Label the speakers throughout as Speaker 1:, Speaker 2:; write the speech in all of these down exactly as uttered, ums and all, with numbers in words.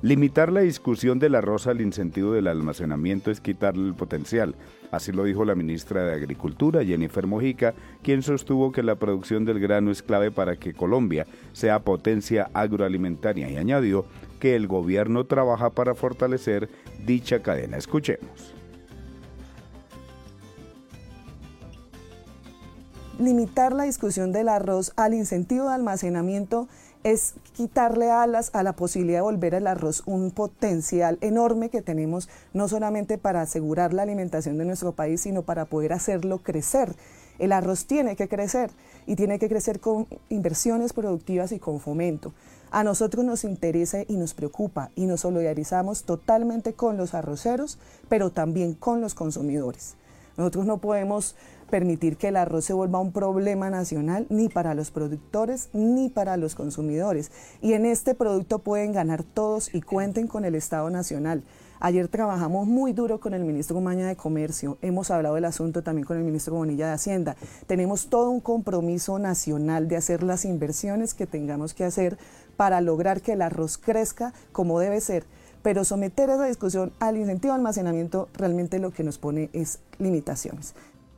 Speaker 1: Limitar la discusión del arroz al incentivo del almacenamiento es quitarle el potencial. Así lo dijo la ministra de Agricultura, Jennifer Mojica, quien sostuvo que la producción del grano es clave para que Colombia sea potencia agroalimentaria y añadió que el gobierno trabaja para fortalecer dicha cadena. Escuchemos.
Speaker 2: Limitar la discusión del arroz al incentivo de almacenamiento es quitarle alas a la posibilidad de volver al arroz un potencial enorme que tenemos, no solamente para asegurar la alimentación de nuestro país, sino para poder hacerlo crecer. El arroz tiene que crecer y tiene que crecer con inversiones productivas y con fomento. A nosotros nos interesa y nos preocupa y nos solidarizamos totalmente con los arroceros, pero también con los consumidores. Nosotros no podemos permitir que el arroz se vuelva un problema nacional ni para los productores ni para los consumidores. Y en este producto pueden ganar todos y cuenten con el Estado Nacional. Ayer trabajamos muy duro con el ministro Umaña de Comercio, hemos hablado del asunto también con el ministro Bonilla de Hacienda. Tenemos todo un compromiso nacional de hacer las inversiones que tengamos que hacer para lograr que el arroz crezca como debe ser. Pero someter esa discusión al incentivo de almacenamiento realmente lo que nos pone es limitaciones.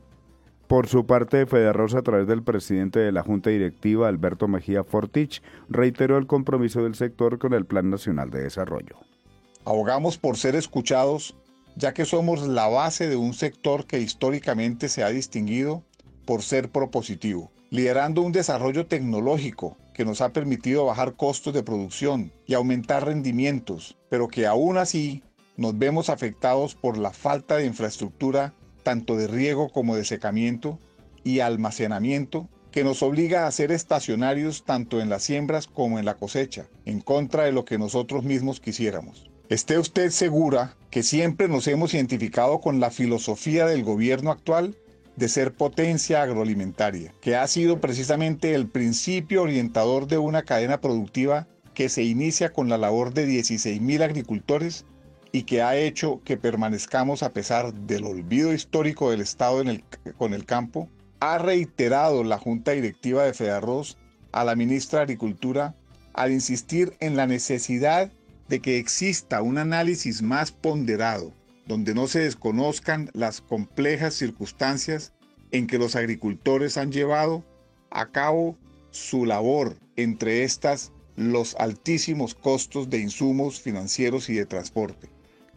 Speaker 1: Por su parte, Fedearroz, a través del presidente de la Junta Directiva, Alberto Mejía Fortich, reiteró el compromiso del sector con el Plan Nacional de Desarrollo.
Speaker 3: Abogamos por ser escuchados, ya que somos la base de un sector que históricamente se ha distinguido por ser propositivo, liderando un desarrollo tecnológico que nos ha permitido bajar costos de producción y aumentar rendimientos, pero que aún así nos vemos afectados por la falta de infraestructura tanto de riego como de secamiento y almacenamiento, que nos obliga a ser estacionarios tanto en las siembras como en la cosecha, en contra de lo que nosotros mismos quisiéramos. Esté usted segura que siempre nos hemos identificado con la filosofía del gobierno actual de ser potencia agroalimentaria, que ha sido precisamente el principio orientador de una cadena productiva que se inicia con la labor de dieciséis mil agricultores y que ha hecho que permanezcamos a pesar del olvido histórico del Estado en el, con el campo. Ha reiterado la Junta Directiva de Fedearroz a la ministra de Agricultura al insistir en la necesidad de que exista un análisis más ponderado, donde no se desconozcan las complejas circunstancias en que los agricultores han llevado a cabo su labor, entre estas los altísimos costos de insumos financieros y de transporte.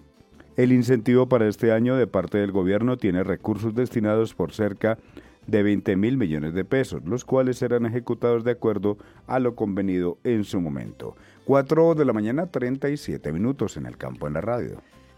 Speaker 1: El incentivo para este año de parte del gobierno tiene recursos destinados por cerca de veinte mil millones de pesos, los cuales serán ejecutados de acuerdo a lo convenido en su momento. cuatro de la mañana, treinta y siete minutos en el campo en la radio.